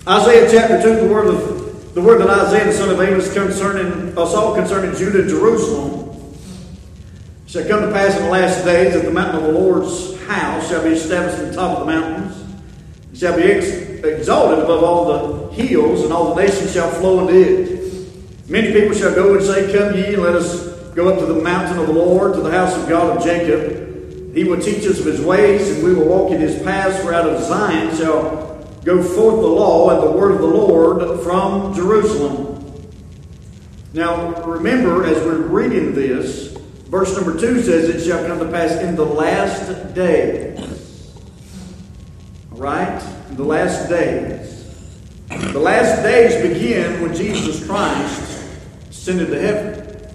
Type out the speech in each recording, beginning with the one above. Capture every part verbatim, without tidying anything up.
Isaiah chapter two, the word of the word that Isaiah the son of Amos concerning us all concerning Judah and Jerusalem. It shall come to pass in the last days that the mountain of the Lord's house shall be established on the top of the mountains. It shall be ex- exalted above all the hills, and all the nations shall flow into it. Many people shall go and say, Come ye, and let us go up to the mountain of the Lord, to the house of God of Jacob. He will teach us of his ways, and we will walk in his paths. For out of Zion shall go forth the law and the word of the Lord from Jerusalem. Now, remember, as we're reading this, verse number two says, It shall come to pass in the last days. All right? In the last days. The last days begin when Jesus Christ ascended to heaven.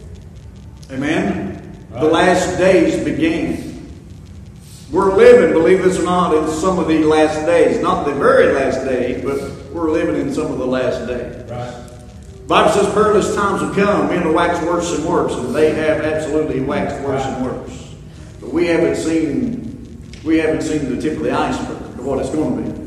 Amen? Right. The last days began. We're living, believe this or not, in some of the last days. Not the very last days, but we're living in some of the last days. Right. The Bible says perilous times will come, men will wax worse and worse, and they have absolutely waxed worse right. and worse. But we haven't seen we haven't seen the tip of the iceberg of what it's going to be.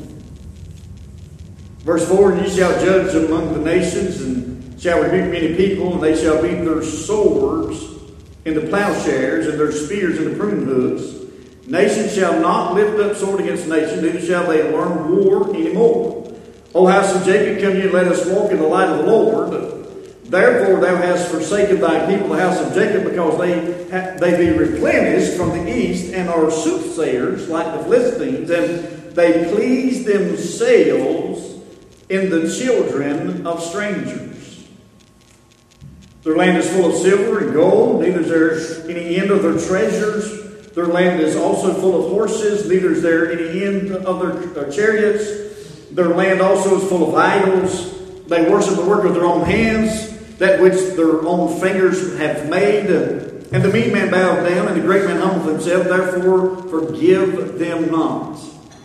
Verse four, And ye shall judge among the nations, and shall rebuke many people, and they shall beat their swords into plowshares, and their spears into pruning hooks. Nation shall not lift up sword against nation, neither shall they learn war anymore. O house of Jacob, come ye, let us walk in the light of the Lord. Therefore thou hast forsaken thy people, the house of Jacob, because they ha- they be replenished from the east, and are soothsayers like the Philistines, and they please themselves in the children of strangers. Their land is full of silver and gold, neither is there any end of their treasures. Their land is also full of horses, neither is there any end of their, their chariots. Their land also is full of idols. They worship the work of their own hands, that which their own fingers have made. And the mean man bowed down, and the great man humbled himself. Therefore, forgive them not.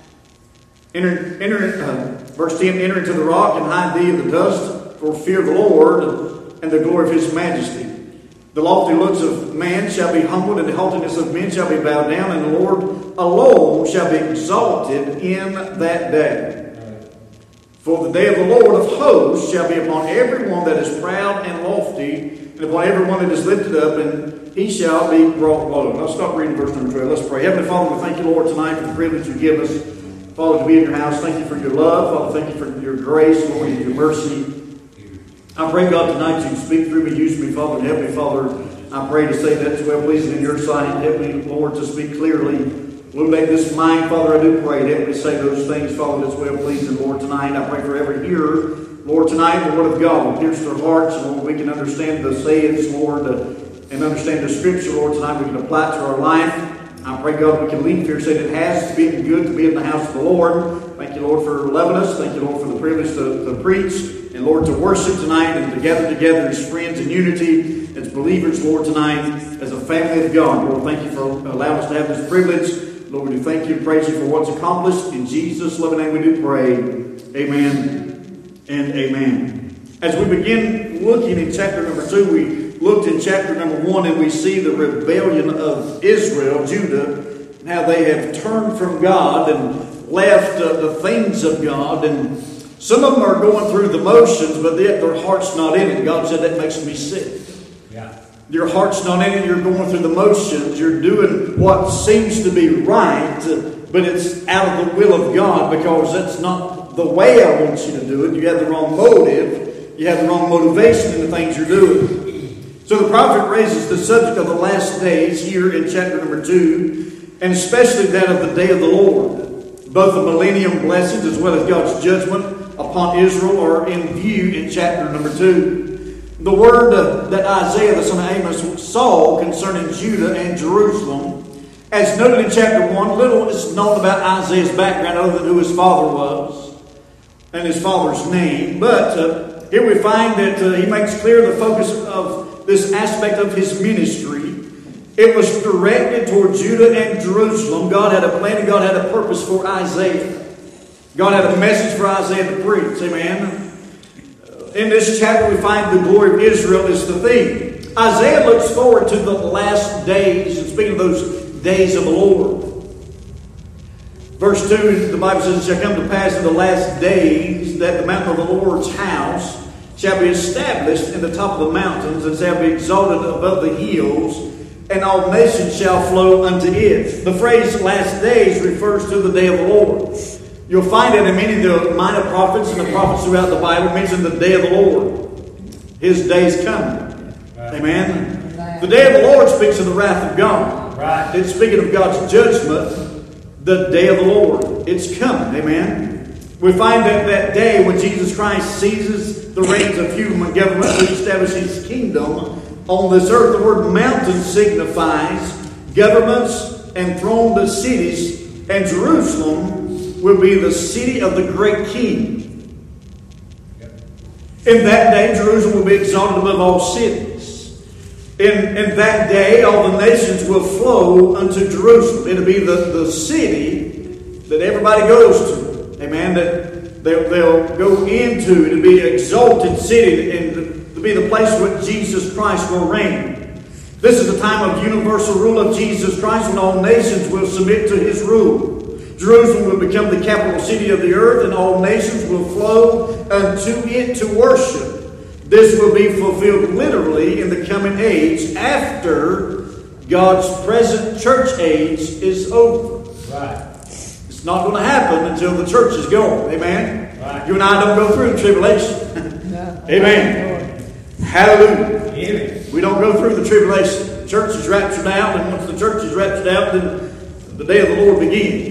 Enter, enter, uh, verse ten, Enter into the rock, and hide thee in the dust, for fear of the Lord, and the glory of his majesty. The lofty looks of man shall be humbled, and the haughtiness of men shall be bowed down, and the Lord alone shall be exalted in that day. For the day of the Lord of hosts shall be upon every one that is proud and lofty, and upon every one that is lifted up, and he shall be brought low. Let's stop reading verse number twelve. Let's pray. Heavenly Father, we thank you, Lord, tonight for the privilege you give us, Father, to be in your house. Thank you for your love. Father, thank you for your grace, Lord, and your mercy. I pray, God, tonight you speak through me, use me, Father, and help me, Father. I pray to say that's well pleasing in your sight. Help me, Lord, to speak clearly. Illuminate this mind, Father, I do pray. Help me to say those things, Father, that's well pleasing, Lord, tonight. I pray for every hearer, Lord, tonight, the Word of God will pierce their hearts, and Lord, we can understand the sayings, Lord, uh, and understand the Scripture, Lord, tonight. We can apply it to our life. I pray, God, we can leave here saying it has been good to be in the house of the Lord. Thank you, Lord, for loving us. Thank you, Lord, for the privilege to, to preach. And Lord, to worship tonight and to gather together as friends in unity, as believers, Lord, tonight, as a family of God. Lord, thank you for allowing us to have this privilege. Lord, we do thank you and praise you for what's accomplished. In Jesus' loving name we do pray. Amen and amen. As we begin looking in chapter number two, we looked in chapter number one and we see the rebellion of Israel, Judah, and how they have turned from God and left uh, the things of God. And some of them are going through the motions, but yet their heart's not in it. God said that makes me sick. Yeah. Your heart's not in it. You're going through the motions. You're doing what seems to be right, but it's out of the will of God because that's not the way I want you to do it. You have the wrong motive. You have the wrong motivation in the things you're doing. So the prophet raises the subject of the last days here in chapter number two, and especially that of the day of the Lord. Both the millennium blessings as well as God's judgment upon Israel are in view in chapter number two. The word uh, that Isaiah the son of Amos saw concerning Judah and Jerusalem, as noted in chapter one, little is known about Isaiah's background other than who his father was and his father's name. But uh, here we find that uh, he makes clear the focus of this aspect of his ministry. It was directed toward Judah and Jerusalem. God had a plan and God had a purpose for Isaiah. God had a message for Isaiah to preach. Amen. In this chapter we find the glory of Israel is the theme. Isaiah looks forward to the last days, and speaking of those days of the Lord. Verse two, the Bible says, it shall come to pass in the last days that the mountain of the Lord's house shall be established in the top of the mountains, and shall be exalted above the hills, and all nations shall flow unto it. The phrase last days refers to the day of the Lord. You'll find it in many of the minor prophets and the prophets throughout the Bible mention the day of the Lord. His day is coming. Right. Amen. Right. The day of the Lord speaks of the wrath of God. Right. It's speaking of God's judgment, the day of the Lord. It's coming. Amen. We find that that day when Jesus Christ seizes the reins of human government to establish His kingdom on this earth. The word mountain signifies governments and throned cities, and Jerusalem will be the city of the great king. In that day, Jerusalem will be exalted above all cities. In, in that day, all the nations will flow unto Jerusalem. It'll be the, the city that everybody goes to. Amen. That they'll, they'll go into. It'll be an exalted city, and to be the place where Jesus Christ will reign. This is the time of universal rule of Jesus Christ, when all nations will submit to His rule. Jerusalem will become the capital city of the earth, and all nations will flow unto it to worship. This will be fulfilled literally in the coming age, after God's present church age is over. Right. It's not going to happen until the church is gone. Amen? Right. You and I don't go through the tribulation. No. Amen. Hallelujah. Amen. We don't go through the tribulation. The church is raptured out, and once the church is raptured out, then the day of the Lord begins.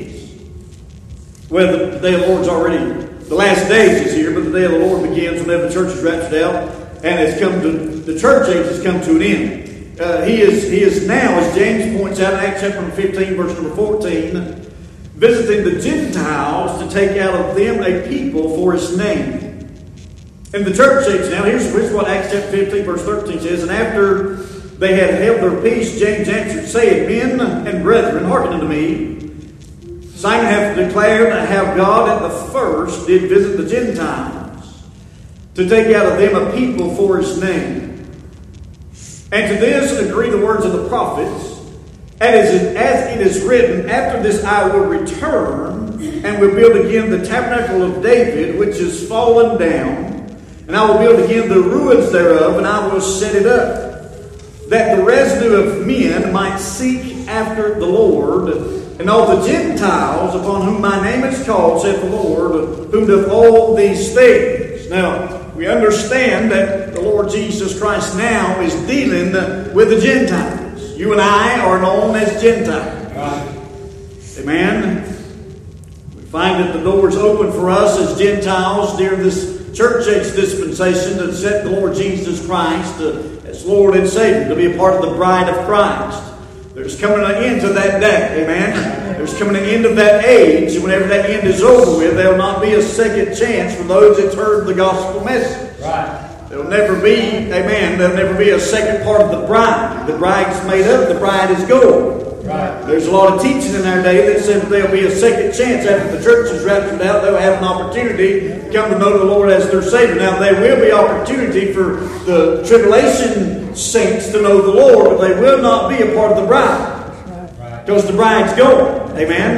Well, the, the day of the Lord's already, the last days is here, but the day of the Lord begins whenever the church is raptured out, and it's come to, the church age has come to an end. Uh, he is he is now, as James points out in Acts chapter fifteen, verse number fourteen, visiting the Gentiles to take out of them a people for His name. In the church age now, here's, here's what Acts chapter fifteen, verse thirteen says, and after they had held their peace, James answered, saying, Men and brethren, hearken unto me. Simon hath declared how God at the first did visit the Gentiles, to take out of them a people for His name. And to this agree the words of the prophets, and as it, as it is written, after this I will return, and will build again the tabernacle of David, which is fallen down, and I will build again the ruins thereof, and I will set it up, that the residue of men might seek after the Lord, and all the Gentiles upon whom my name is called, saith the Lord, whom doth all these things. Now, we understand that the Lord Jesus Christ now is dealing with the Gentiles. You and I are known as Gentiles. Right. Amen. We find that the doors open for us as Gentiles during this church age dispensation to accept the Lord Jesus Christ as Lord and Savior, to be a part of the bride of Christ. There's coming an end to that day. Amen. There's coming an end of that age. And whenever that end is over with, there will not be a second chance for those that heard the gospel message. Right. There will never be, amen, there will never be a second part of the bride. The bride's made up, the bride is gone. Right. There's a lot of teaching in our day that said that there'll be a second chance after the church is raptured out. They'll have an opportunity to come to know the Lord as their Savior. Now, there will be opportunity for the tribulation saints to know the Lord, but they will not be a part of the bride. Because the bride's gone.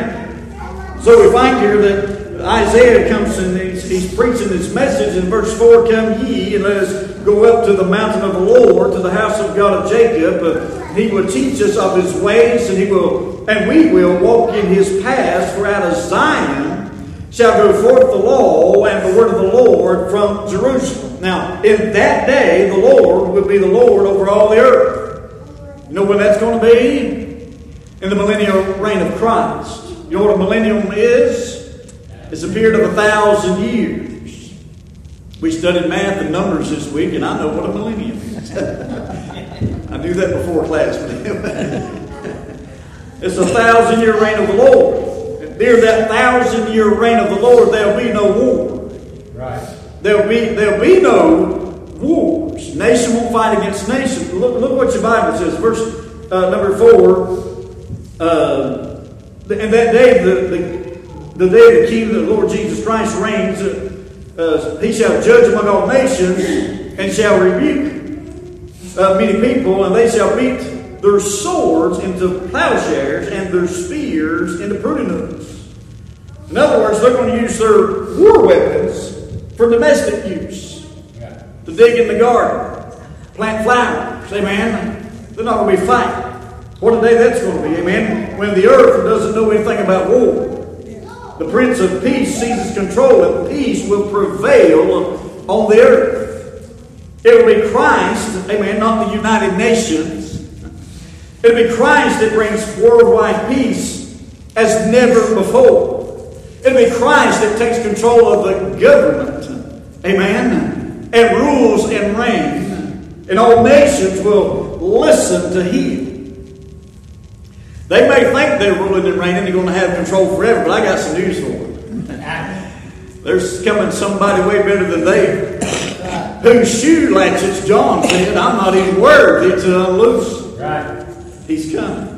Amen? So we find here that Isaiah comes and he's, he's preaching this message in verse four, Come ye, and let us go up to the mountain of the Lord, to the house of God of Jacob. Uh, he will teach us of His ways, and he will, and we will walk in His paths. For out of Zion shall go forth the law and the word of the Lord from Jerusalem. Now, in that day, the Lord will be the Lord over all the earth. You know when that's going to be? In the millennial reign of Christ. You know what a millennium is? It's a period of a thousand years. We studied math and numbers this week, and I know what a millennium is. I knew that before class. It's a thousand year reign of the Lord. And during that thousand year reign of the Lord, there'll be no war. Right. There'll be there'll be no wars. Nation won't fight against nation. Look, look what your Bible says. Verse uh, number four. Uh, and that day, the, the, the day the King, the Lord Jesus Christ reigns, uh, uh, He shall judge among all nations, and shall rebuke uh, many people, and they shall beat their swords into plowshares, and their spears into pruning hooks. In other words, they're going to use their war weapons for domestic use. Yeah. To dig in the garden, plant flowers. Amen. They're not going to be fighting. What a day that's going to be. Amen. When the earth doesn't know anything about war. The Prince of Peace seizes control, and peace will prevail on the earth. It will be Christ, amen, not the United Nations. It will be Christ that brings worldwide peace as never before. It will be Christ that takes control of the government, amen, and rules and reign. And all nations will listen to Him. They may think they're ruling and reigning, they're going to have control forever, but I got some news for them. There's coming somebody way better than they, whose shoe latchets, John said, I'm not even worthy to unloose. Right. He's coming.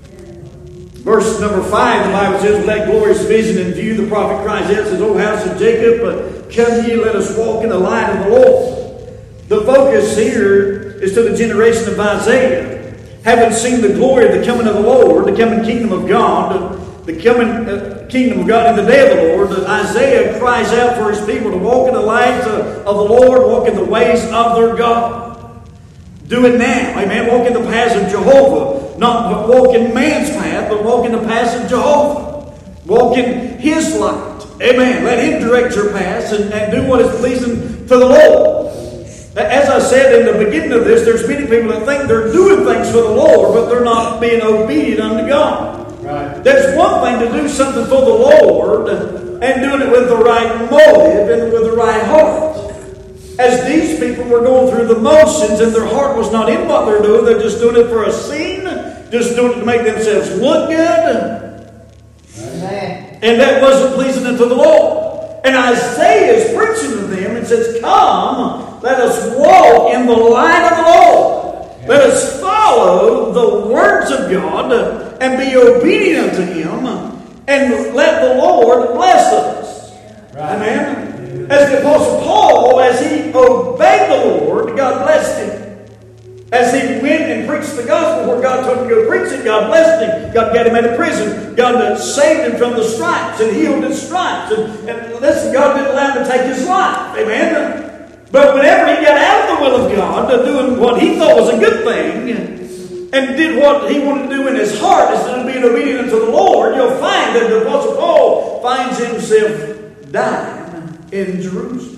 Verse number five, the Bible says, with that glorious vision in view, the prophet cries out, says, O house of Jacob, come ye, let us walk in the light of the Lord. The focus here is to the generation of Isaiah. Having seen the glory of the coming of the Lord, the coming kingdom of God, the coming uh, kingdom of God in the day of the Lord, Isaiah cries out for his people to walk in the light uh, of the Lord, walk in the ways of their God. Do it now. Amen. Walk in the paths of Jehovah. Not walk in man's path, but walk in the paths of Jehovah. Walk in His light. Amen. Let Him direct your paths and, and do what is pleasing to the Lord. As I said in the beginning of this, there's many people that think they're doing things for the Lord, but they're not being obedient unto God. Right. There's one thing to do something for the Lord and doing it with the right motive and with the right heart. As these people were going through the motions and their heart was not in what they're doing, they're just doing it for a scene, just doing it to make themselves look good. Amen. And that wasn't pleasing unto the Lord. And Isaiah is preaching to them and says, come, let us walk in the light of the Lord. Yeah. Let us follow the words of God and be obedient unto Him and let the Lord bless us. Right. Amen. As the Apostle Paul, as he obeyed the Lord, God blessed him. As he went and preached the gospel where God told him to go preach it, God blessed him. God got him out of prison. God saved him from the stripes and healed his stripes. And, and listen, God didn't allow him to take his life. Amen. But whenever he got out of the will of God, to doing what he thought was a good thing, and did what he wanted to do in his heart instead of being obedient unto the Lord, you'll find that the Apostle Paul finds himself dying in Jerusalem.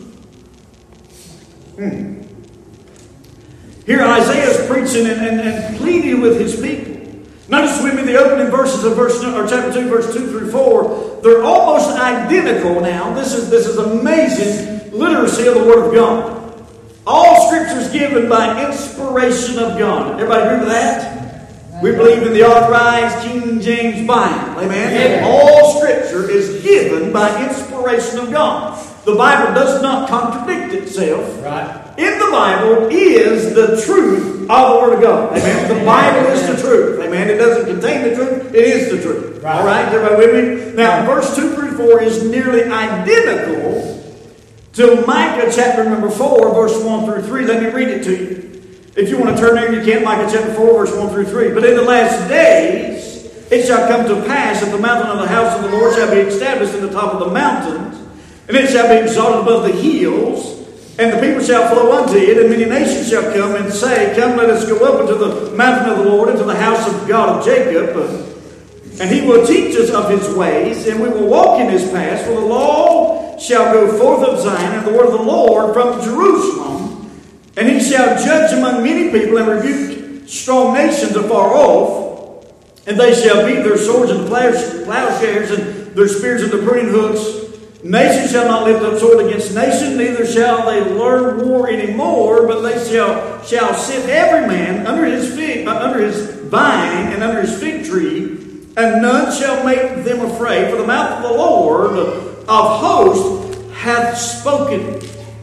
Hmm. Here Isaiah is preaching and, and, and pleading with his people. Notice with me the opening verses of verse or chapter two, verse two through four. They're almost identical now. This is this is amazing literacy of the Word of God. All Scripture is given by inspiration of God. Everybody agree with that? We believe in the authorized King James Bible. Amen? Yeah. All Scripture is given by inspiration of God. The Bible does not contradict itself. Right. In the Bible is the truth of the Word of God. Amen. The Bible is the truth. Amen. It doesn't contain the truth. It is the truth. Right. All right. Everybody with me? Now, verse two through four is nearly identical to Micah chapter number four, verse one through three. Let me read it to you. If you want to turn there, you can. Micah chapter four, verse one through three. But in the last days it shall come to pass that the mountain of the house of the Lord shall be established in the top of the mountains, and it shall be exalted above the hills. And the people shall flow unto it, and many nations shall come and say, come, let us go up into the mountain of the Lord, into the house of God of Jacob. And He will teach us of His ways, and we will walk in His paths. For the law shall go forth of Zion, and the word of the Lord from Jerusalem. And He shall judge among many people, and rebuke strong nations afar off. And they shall beat their swords into plowshares, and their spears into pruning hooks. Nation shall not lift up sword against nation, neither shall they learn war any more, but they shall shall sit every man under his fig, uh, under his vine and under his fig tree, and none shall make them afraid. For the mouth of the Lord of hosts hath spoken.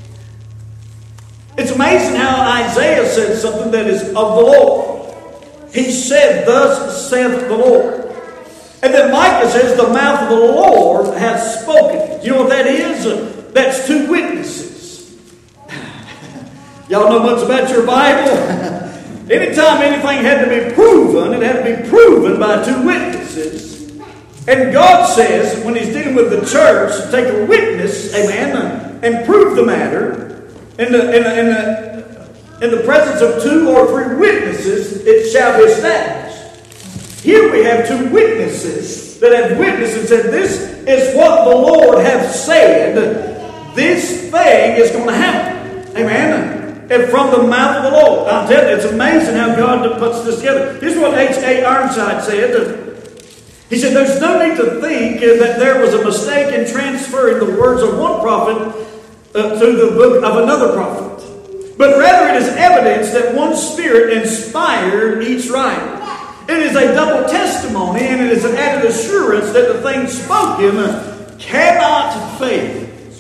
It's amazing how Isaiah said something that is of the Lord. He said, "Thus saith the Lord." And then Micah says, the mouth of the Lord hath spoken. Do you know what that is? That's two witnesses. Y'all know much about your Bible? Anytime anything had to be proven, it had to be proven by two witnesses. And God says, when He's dealing with the church, to take a witness, amen, and prove the matter in the, in the, in the, in the presence of two or three witnesses, it shall be established. Here we have two witnesses that have witnessed and said, this is what the Lord hath said. This thing is going to happen. Amen. And from the mouth of the Lord. I'll tell you, it's amazing how God puts this together. Here's what H A Ironside said. He said, there's no need to think that there was a mistake in transferring the words of one prophet uh, to the book of another prophet. But rather it is evidence that one Spirit inspired each writer. It is a double testimony, and it is an added assurance that the things spoken cannot fail.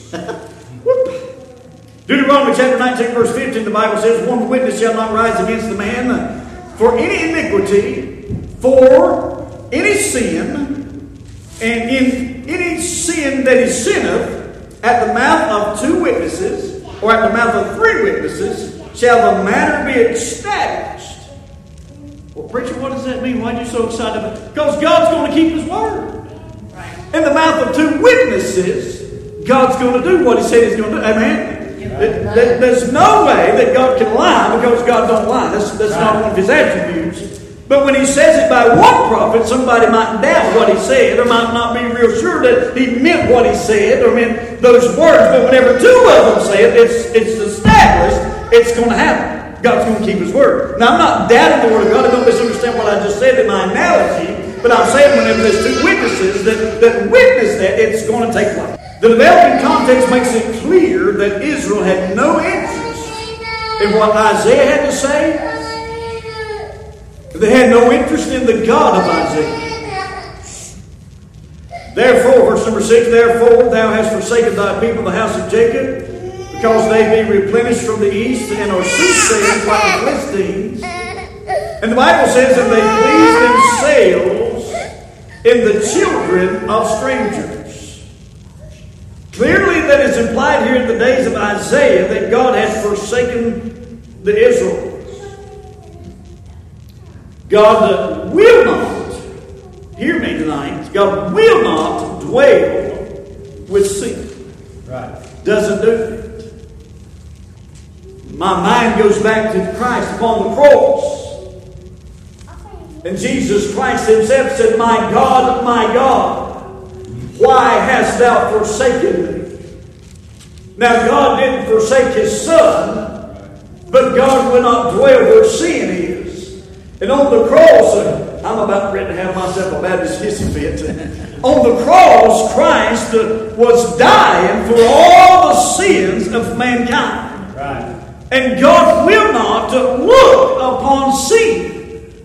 Deuteronomy chapter nineteen, verse fifteen, the Bible says, one witness shall not rise against the man for any iniquity, for any sin, and in any sin that he sinneth, at the mouth of two witnesses, or at the mouth of three witnesses, shall the matter be established. Well, preacher, what does that mean? Why are you so excited about it? Because God's going to keep His word. In the mouth of two witnesses, God's going to do what He said He's going to do. Amen? There's no way that God can lie, because God don't lie. That's, that's not one of His attributes. But when He says it by one prophet, somebody might doubt what He said, or might not be real sure that He meant what He said, or meant those words. But whenever two of them say it, it's, it's established, it's going to happen. God's going to keep His word. Now, I'm not doubting the Word of God. I don't misunderstand what I just said in my analogy. But I'm saying whenever there's two witnesses that, that witness that, it's going to take place. The developing context makes it clear that Israel had no interest in what Isaiah had to say. They had no interest in the God of Isaiah. Therefore, verse number six, therefore thou hast forsaken thy people, the house of Jacob, because they be replenished from the east, and are soothsayers like the Philistines. And the Bible says, and they please themselves in the children of strangers. Clearly that is implied here in the days of Isaiah that God has forsaken the Israelites. God will not, hear me tonight, God will not dwell with sin. Right. Doesn't do it. My mind goes back to Christ upon the cross. And Jesus Christ Himself said, my God, my God, why hast thou forsaken me? Now God didn't forsake His Son, but God will not dwell where sin is. And on the cross, uh, I'm about ready to have myself a Baptist hissy fit. On the cross, Christ uh, was dying for all the sins of mankind. Right. And God will not uh, look upon sin.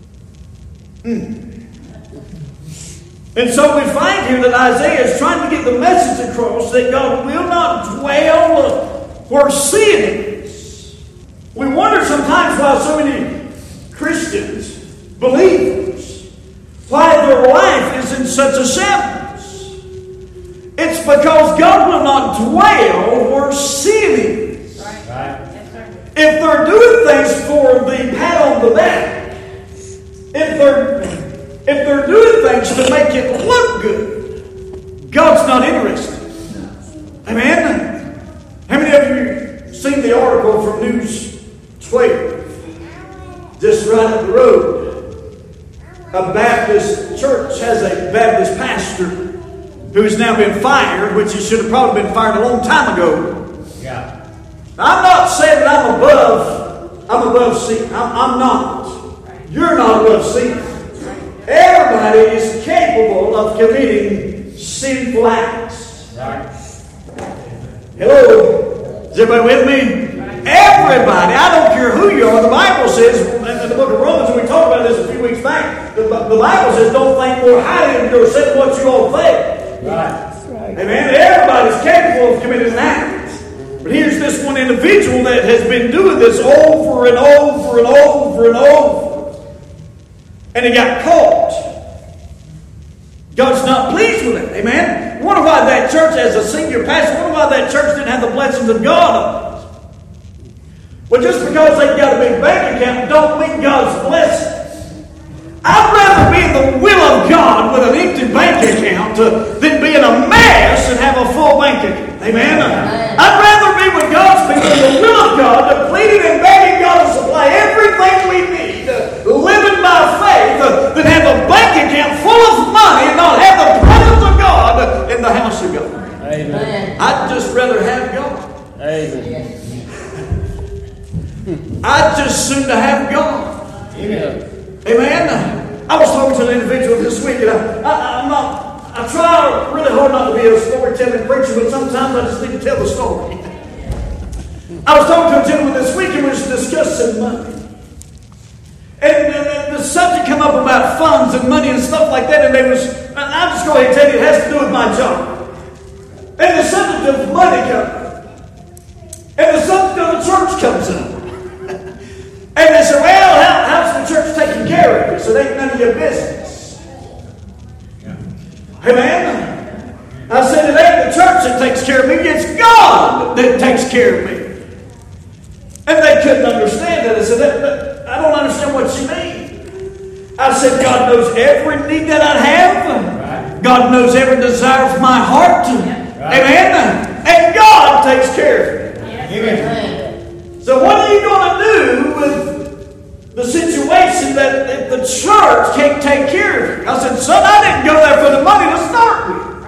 Mm. And so we find here that Isaiah is trying to get the message across that God will not dwell uh, where sin is. We wonder sometimes why so many Christians, believers, why their life is in such a shambles. It's because God will not dwell where sin is. Right. Right. If they're doing things for the pat on the back, if they're if they're doing things to make it look good, God's not interested. Amen. How many of you seen the article from News twelve? Just right up the road, a Baptist church has a Baptist pastor who has now been fired, which he should have probably been fired a long time ago. Yeah. I'm not saying that I'm above, I'm above sin. I'm, I'm not. You're not above sin. Everybody is capable of committing sinful acts. Right. Hello? Is everybody with me? Everybody, I don't care who you are. The Bible says, in the book of Romans, and we talked about this a few weeks back, the, the Bible says, don't think more highly of yourself than what you all think. Right. Right. Amen. Everybody's capable of committing an act. But here's this one individual that has been doing this over and over and over and over. And he got caught. God's not pleased with it. Amen. I wonder why that church, as a senior pastor, I wonder why that church didn't have the blessings of God on it. Well, just because they've got a big bank account don't mean God's blessing. I'd rather be in the will of God with an empty bank account uh, than be in a mess and have a full bank account. Amen? Amen. I'd rather be with God's people in the will of God, depleted and begging God to supply everything we need, uh, living by faith, uh, than have a bank account full of money and not have the presence of God in the house of God. Amen. I'd just rather have God. Amen. I'd just soon to have God. Amen. Amen. I was talking to an individual this week, and I, I, I'm not. I try really hard not to be a storytelling preacher, but sometimes I just need to tell the story. I was talking to a gentleman this week, and we was discussing money, and the, the subject came up about funds and money and stuff like that. And they was. And I'll just go ahead and tell you, it has to do with my job. And the subject of money comes up, and the subject of the church comes up. And they said, well, how, how's the church taking care of you? So it ain't none of your business. Yeah. Amen. I said, it ain't the church that takes care of me. It's God that takes care of me. And they couldn't understand that. I said, that, that, I don't understand what you mean. I said, God knows every need that I have. Right. God knows every desire of my heart. Right. Amen. And God takes care of me. Yes. Amen. So what are you going to do with the situation that, that the church can't take care of you? I said, son, I didn't go there for the money to start with.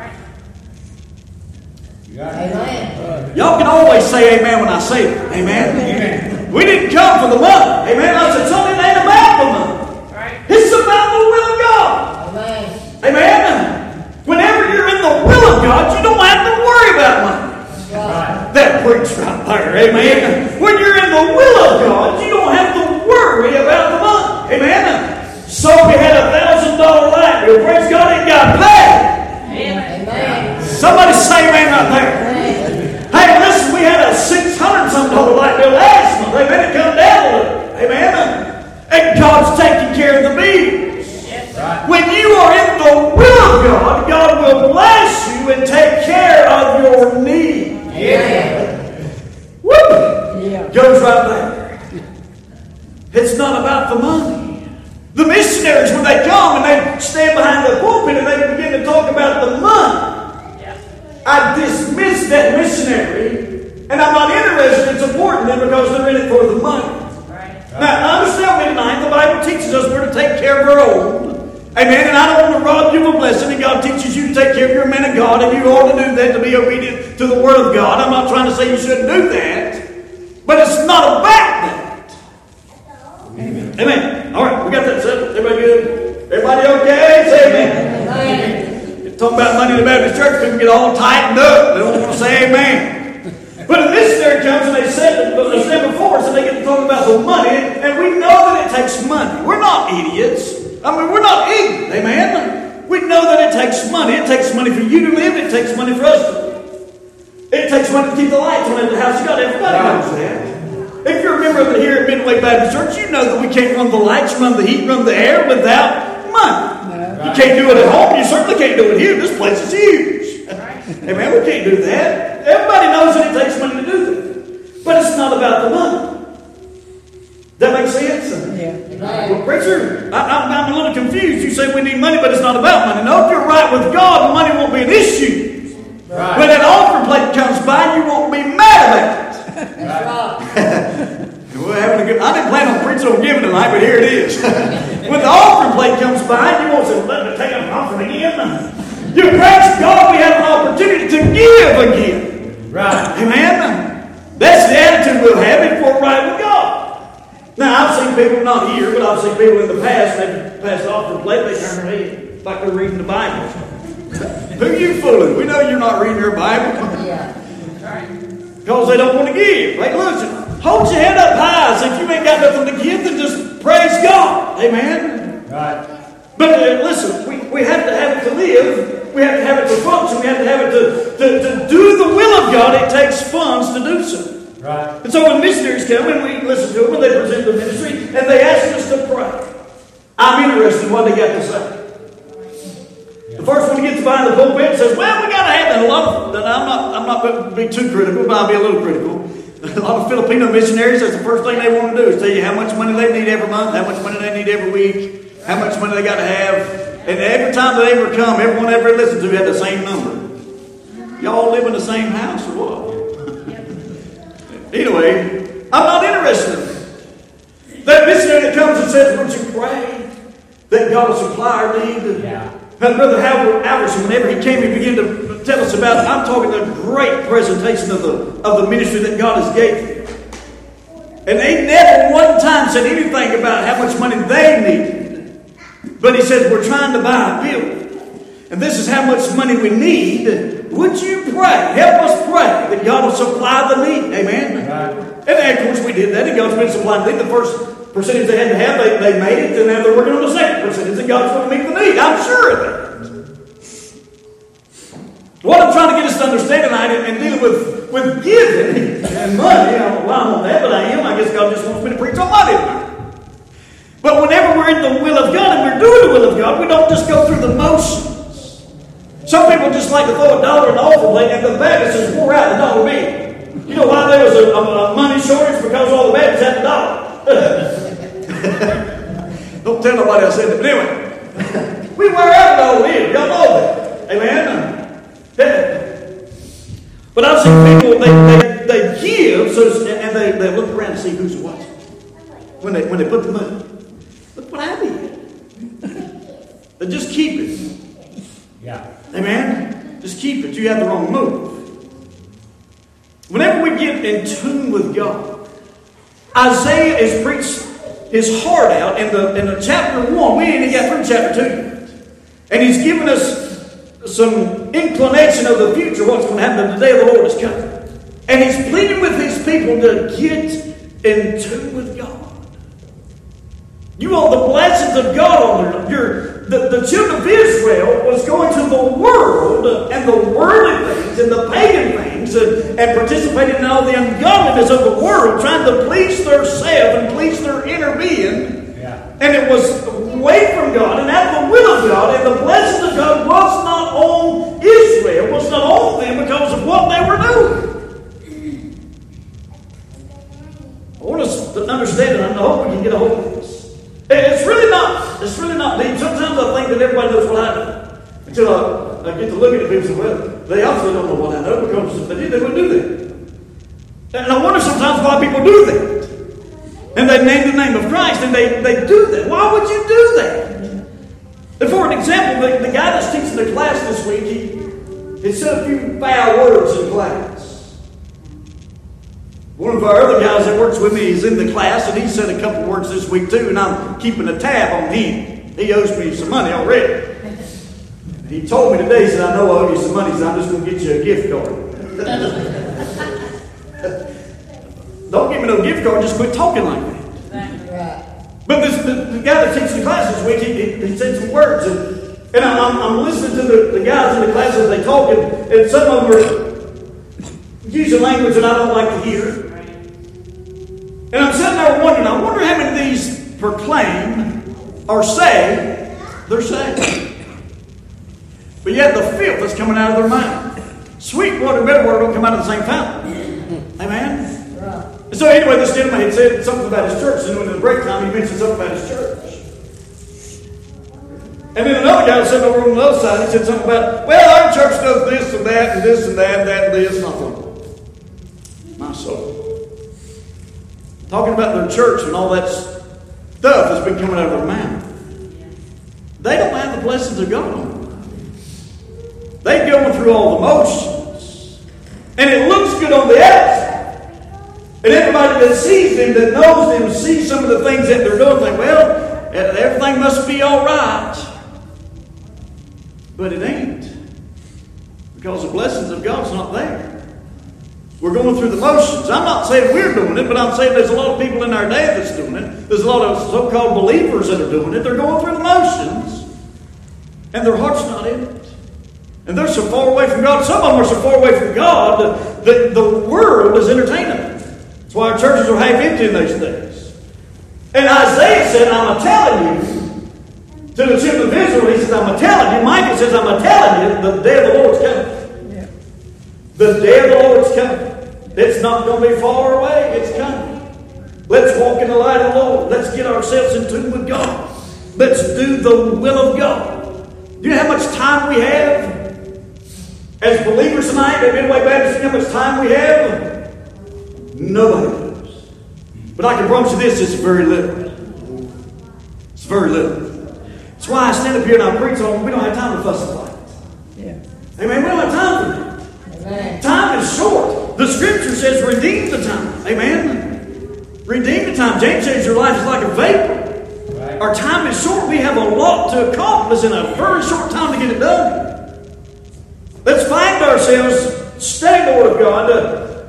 Amen. Y'all can always say amen when I say it. Amen. Amen. We didn't come for the money. Amen. I said, son, it ain't about the money. Right. It's about the will of God. Amen. Amen. Whenever you're in the will of God, you don't have to worry about money. Right. That preach right there, amen. When you're in the will of God, you don't have to worry about the money, amen. So we had a thousand dollar light bill. Praise God, it got paid. Amen. Somebody say amen right there. Amen. Hey, listen, we had a six hundred some dollar light bill last month. Amen. It come down a little, amen. And God's taking care of the bills. Right. When you are in the will of God, God will bless you and take care of your needs. Yeah. Woo! Yeah. Goes right there. It's not about the money. The missionaries, when they come and they stand behind the pulpit and they begin to talk about the money, yeah. I dismiss that missionary, and I'm not interested in supporting them because they're in it for the money. Right. Now, understand me tonight, the Bible teaches us we're to take care of our own. Amen. And I don't want to rob you of a blessing. And God teaches you to take care of your man of God. And you ought to do that to be obedient to the Word of God. I'm not trying to say you shouldn't do that. But it's not about that. Amen. Amen. All right. We got that settled. Everybody good? Everybody okay? Say amen. Amen. Talking about money in the Baptist church, people get all tightened up. They don't want to say amen. But a missionary comes and they said, they stand before us and they get to talk about the money. And we know that it takes money. We're not idiots. I mean, we're not ignorant, amen? We know that it takes money. It takes money for you to live. It takes money for us to live. It takes money to keep the lights on in the house of God. Everybody knows that. If you're a member of the here at Midway Baptist Church, you know that we can't run the lights, run the heat, run the air without money. No. You can't do it at home. You certainly can't do it here. This place is huge. Amen? We can't do that. Everybody knows that it takes money to do that. But it's not about the money. That makes sense? Yeah. Well, preacher, I, I'm, I'm a little confused. You say we need money, but it's not about money. No, if you're right with God, money won't be an issue. Right. When that offering plate comes by, you won't be mad about it. That's right. We're having a good. I didn't plan on preaching on giving tonight, but here it is. When the offering plate comes by, you won't say, "Let me take an offering again." You praise God. We have an opportunity to give again. Right. Amen. That's the attitude we'll have if we're right with God. Now, I've seen people, not here, but I've seen people in the past, they pass the offering plate, they turn their head like they're reading the Bible. Who are you fooling? We know you're not reading your Bible. Yeah. Because they don't want to give. Like, listen, hold your head up high. So if you ain't got nothing to give, then just praise God. Amen? Right. But uh, listen, we, we have to have it to live. We have to have it to function. We have to have it to, to, to do the will of God. It takes funds to do so. Right. And so when missionaries come and we listen to them and they present the ministry and they ask us to pray, I'm interested in what they got to say. Yeah. The first one gets behind the pulpit says, well, we got to have that. A lot of, I'm not, I'm not going to be too critical, but I'll be a little critical. A lot of Filipino missionaries, that's the first thing they want to do is tell you how much money they need every month, how much money they need every week. how much money they got to have. And every time they ever come, everyone ever listens to had the same number. Y'all live in the same house or what? Anyway, I'm not interested in that. That missionary that comes and says, would you pray that God will supply our need? Yeah. And Brother Howard Alverson, whenever he came, he began to tell us about it. I'm talking a great presentation of the, of the ministry that God has gave him. And they never one time said anything about how much money they needed. But he says, we're trying to buy a building. And this is how much money we need. Would you pray? Help us pray that God will supply the need. Amen? Right. And of course we did that. And God's been supplying the need. The first percentage they had to have, they, they made it. And now they're working on the second percentage. And God's going to meet the need. I'm sure of that. What I'm trying to get us to understand tonight in dealing with, with giving and money, I don't know why I'm on that, but I am. I guess God just wants me to preach on money tonight. But whenever we're in the will of God and we're doing the will of God, we don't just go through the motions. Some people just like to throw a dollar in the offering plate and the Baptists just pour out the dollar bill. You know why there was a, a, a money shortage? Because all the Baptists had the dollar. Don't tell nobody I said that. But anyway, we wear out the dollar bill. Y'all know that. Amen? But I've seen people, they, they, they give, so, and they, they look around and see who's watching. When they, when they put the money. Look what I did. They just keep it. Yeah. Amen? Just keep it. You have the wrong move. Whenever we get in tune with God, Isaiah is preached his heart out in the in the chapter one. We ain't even got through chapter two yet. And he's given us some inclination of the future, what's going to happen the day of the Lord is coming. And he's pleading with his people to get in tune with God. You want the blessings of God on them. Your, the, the children of Israel was going to the world and the worldly things and the pagan things and, and participating in all the ungodliness of the world, trying to please themselves and please their inner being. Yeah. And it was away from God and out of the will of God, and the blessings of God was not on Israel, was not on them because of what they were doing. I want us to understand it, and I hope we can get a hold of this. It's really not, it's really not deep. Sometimes I think that everybody knows what I know. Until I, I get to look at people and say, well, they also don't know what I know, because if they did, they wouldn't do that. And I wonder sometimes why people do that. And they name the name of Christ, and they, they do that. Why would you do that? And for an example, the, the guy that's teaching the class this week, he, he said a few foul words in class. One of our other guys that works with me is in the class, and he said a couple words this week too, and I'm keeping a tab on him. He owes me some money already. He told me today, he said, I know I owe you some money, so I'm just going to get you a gift card. Don't give me no gift card, just quit talking like that. But this, the, the guy that teaches the class this week, he, he, he said some words, and, and I'm, I'm listening to the, the guys in the class as they talk, and, and some of them are using language that I don't like to hear. And I'm sitting there wondering, I wonder how many of these proclaim or say they're saved. But yet the filth is coming out of their mouth. Sweet water and bitter water don't come out of the same fountain. Amen? Right. So anyway, this gentleman had said something about his church, and when in the break time he mentioned something about his church. And then another guy was sitting over on the other side, he said something about, well, our church does this and that and this and that and that and this. And I thought, my soul. Talking about their church and all that stuff that's been coming out of their mouth. They don't have the blessings of God on them. They're going through all the motions. And it looks good on the outside. And everybody that sees them, that knows them, sees some of the things that they're doing, think, well, everything must be all right. But it ain't. Because the blessings of God's not there. We're going through the motions. I'm not saying we're doing it, but I'm saying there's a lot of people in our day that's doing it. There's a lot of so-called believers that are doing it. They're going through the motions. And their heart's not in it. And they're so far away from God. Some of them are so far away from God that the world is entertaining them. That's why our churches are half empty in these days. And Isaiah said, I'm telling you, to the children of Israel, he says, I'm telling you. Micah says, I'm telling you, the day of the Lord's coming. Yeah. The day of the Lord's coming. It's not going to be far away. It's coming. Let's walk in the light of the Lord. Let's get ourselves in tune with God. Let's do the will of God. Do you know how much time we have? As believers tonight at Midway Baptist, you know how much time we have? Nobody knows. But I can promise you this, it's very little. It's very little. That's why I stand up here and I preach on, we don't have time to fuss and fight. Yeah. Amen. We don't have time for that. Amen. Time is short. The scripture says redeem the time. Amen. Redeem the time. James says your life is like a vapor. Right. Our time is short. We have a lot to accomplish in a very short time to get it done. Let's find ourselves studying the Word of God, uh,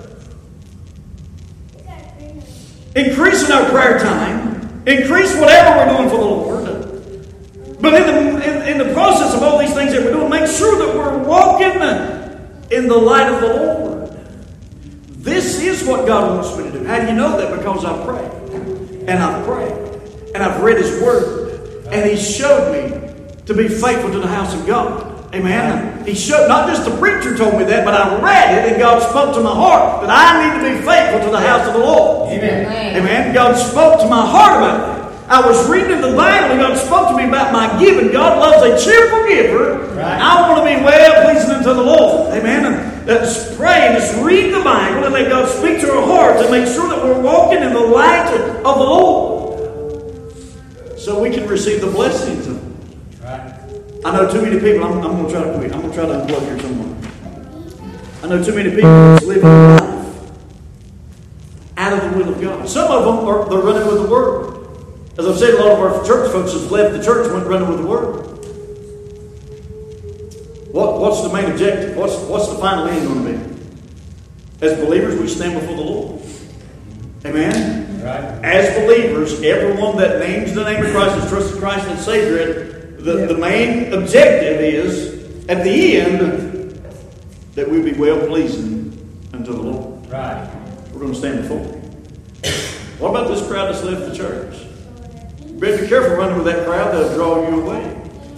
increasing our prayer time, increase whatever we're doing for the Lord. But in the, in, in the process of all these things that we're doing, make sure that we're walking in the light of the Lord. This is what God wants me to do. How do you know that? Because I pray. And I've prayed. And I've read His Word. And He showed me to be faithful to the house of God. Amen. He showed, not just the preacher told me that, but I read it and God spoke to my heart that I need to be faithful to the house of the Lord. Amen. Amen. God spoke to my heart about that. I was reading the Bible and God spoke to me about my giving. God loves a cheerful giver. Right. I want to be well pleasing unto the Lord. Amen. And let's pray and just read the Bible and let God speak to our hearts and make sure that we're walking in the light of the Lord so we can receive the blessings of Him. Right. I know too many people, I'm, I'm going to try to quit. I'm going to try to unplug here somewhere. I know too many people that's living life out of the will of God. Some of them are they're running with the Word. As I've said, a lot of our church folks have left the church and went running with the Word. What, what's the main objective? What's, what's the final end going to be? As believers, we stand before the Lord. Amen? Right. As believers, everyone that names the name of Christ and trusts in Christ and Savior, The, the main objective is, at the end, that we be well-pleasing unto the Lord. Right. We're going to stand before Him. What about this crowd that's left the church? You better be careful running with that crowd. They'll draw you away.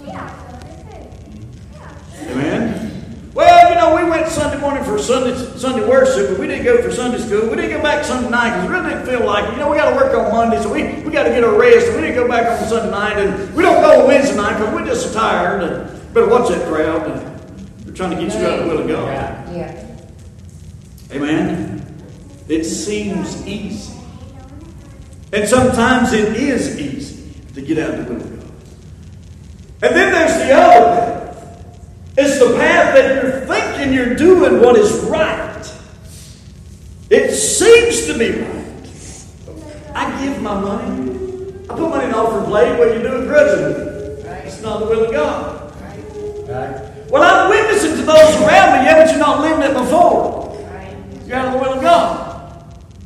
Amen? Well, you know, we went Sunday morning for Sunday Sunday worship, but we didn't go for Sunday school. We didn't go back Sunday night because we really didn't feel like it. You know, we got to work on Monday, so we, we got to get our rest. And we didn't go back on Sunday night, and we don't go on Wednesday night because we're just so tired. And better watch that crowd. They're trying to get you out of the will of God. Yeah. Yeah. Amen? It seems easy. And sometimes it is easy to get out of the will of God. And then there's the other path. It's the path that you're thinking you're doing what is right. It seems to be right. I give my money. I put money in the offering plate. What you do it grudgingly. Right. It's not the will of God. Right. Well, I'm witnessing to those around me, yeah, but you're not living it before. Right. You're out of the will of God.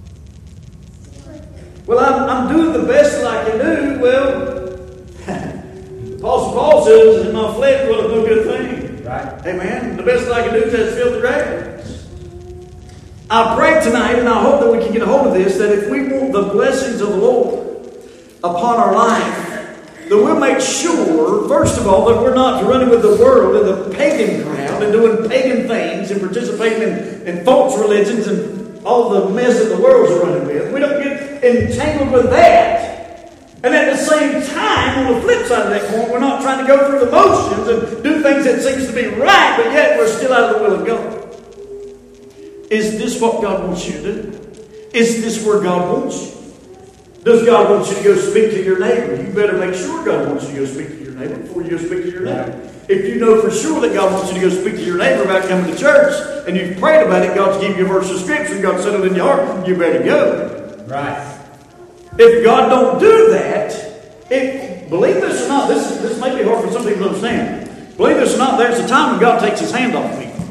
Well, I'm, I'm doing the best that I can do. Well, the Apostle Paul says, in my flesh will do good things. Right. Amen. The best that I can do is fill the graves. I pray tonight, and I hope that we can get a hold of this, that if we want the blessings of the Lord upon our life, that we'll make sure, first of all, that we're not running with the world and the pagan crowd and doing pagan things and participating in, in false religions and all the mess that the world's running with. We don't get entangled with that. And at the same time, on the flip side of that coin, we're not trying to go through the motions and do things that seems to be right, but yet we're still out of the will of God. Is this what God wants you to do? Is this where God wants you? Does God want you to go speak to your neighbor? You better make sure God wants you to go speak to your neighbor before you go speak to your neighbor. If you know for sure that God wants you to go speak to your neighbor about coming to church, and you've prayed about it, God's given you a verse of scripture, God settled in your heart, you better go. Right. If God don't do that, if, believe this or not, this, this may be hard for some people to understand. Believe this or not, there's a time when God takes His hand off people.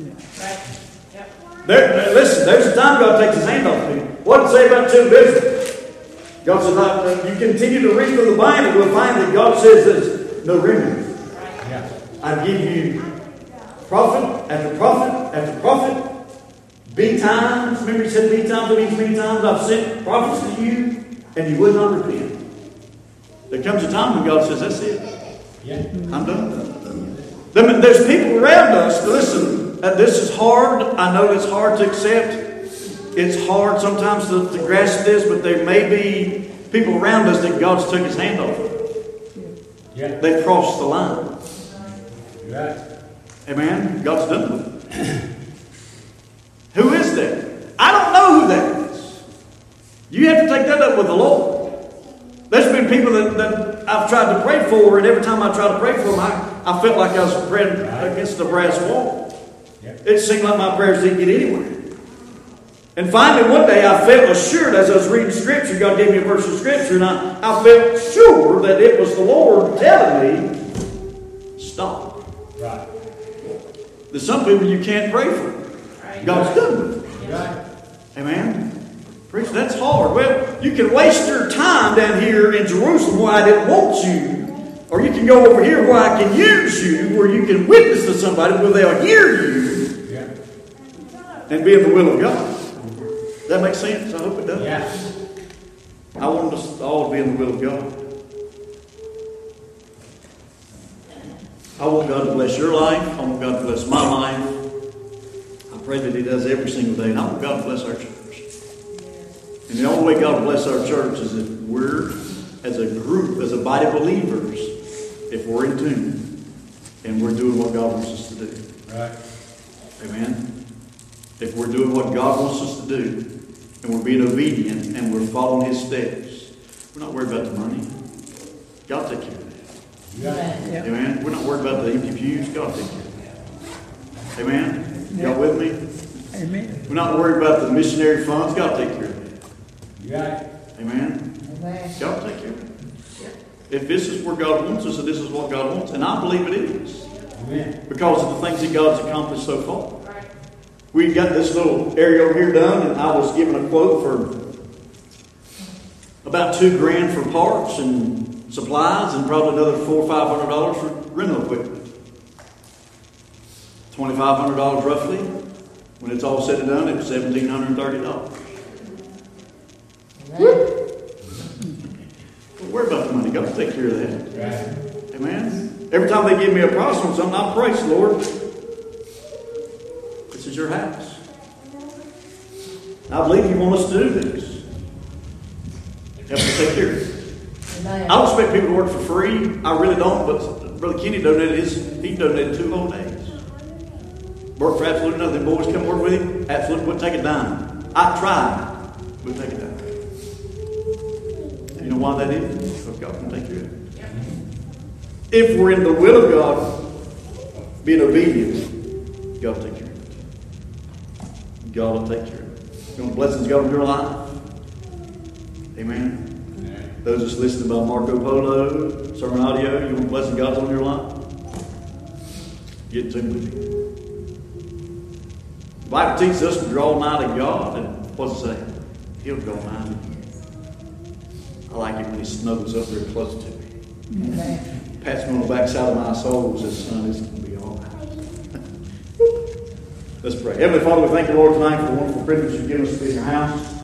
There, listen, there's a time God takes His hand off people. What did it say about two business? God says, uh, you continue to read through the Bible, you'll find that God says there's no remedy. I give you prophet after prophet after prophet. Be times, remember He said be times, it means many times I've sent prophets to you, and you would not repent. There comes a time when God says, that's it. Yeah. I'm done. There's people around us, listen, this is hard. I know it's hard to accept. It's hard sometimes to, to grasp this, but there may be people around us that God's took His hand off of. Yeah. They've crossed the line. Right. Amen? God's done with it. Who is that? I don't know who that is. You have to take that up with the Lord. There's been people that, that I've tried to pray for, and every time I try to pray for them, I, I felt like I was praying against the brass wall. Yep. It seemed like my prayers didn't get anywhere. And finally, one day, I felt assured as I was reading Scripture, God gave me a verse of Scripture, and I, I felt sure that it was the Lord telling me, stop. Right. There's some people you can't pray for. God's done with it. Right. Amen? Preach, that's hard. Well, you can waste your time down here in Jerusalem where I didn't want you. Or you can go over here where I can use you, where you can witness to somebody where they'll hear you. Yeah. And be in the will of God. Does that make sense? I hope it does. Yeah. I want us all to be in the will of God. I want God to bless your life. I want God to bless my life. I pray that He does every single day. And I want God to bless our church. And the only way God will bless our church is if we're, as a group, as a body of believers, if we're in tune and we're doing what God wants us to do. Right. Amen? If we're doing what God wants us to do, and we're being obedient, and we're following His steps, we're not worried about the money. God take care of that. Yeah. Amen? We're not worried about the empty pews. God take care of that. Amen? Y'all with me? Amen. We're not worried about the missionary funds. God take care of that. Right. Amen? God take care of it. If this is where God wants us, and this is what God wants, and I believe it is. Amen. Because of the things that God's accomplished so far. We've got this little area over here done, and I was given a quote for about two grand for parts and supplies, and probably another four or five hundred dollars for rental equipment. Twenty-five hundred dollars roughly. When it's all said and done, it's seventeen hundred and thirty dollars. Don't worry about the money. God will take care of that. Right. Amen. Every time they give me a price on something, I praise the Lord. This is your house. I believe you want us to do this. Help us take care of it. I don't expect people to work for free. I really don't, but Brother Kenny donated his, he donated two whole days. Worked for absolutely nothing. Boys come work with him, absolutely wouldn't take a dime. I tried, wouldn't take a dime. You know why that is? Because God can take care of it. If we're in the will of God, being obedient, God will take care of it. God will take care of it. You want blessings God in your life? Amen. Amen. Those that's listening by Marco Polo, sermon audio, you want blessing God's on your life? Get in tune with Him. The Bible teaches us to draw nigh to God, and what's it say? He'll draw nigh to you. I like it when He snuggles up real close to me. Amen. Pats me on the backside of my soul and says, son, it's going to be all right. Let's pray. Heavenly Father, we thank you, Lord, tonight for the wonderful privilege you've given us to be in your house.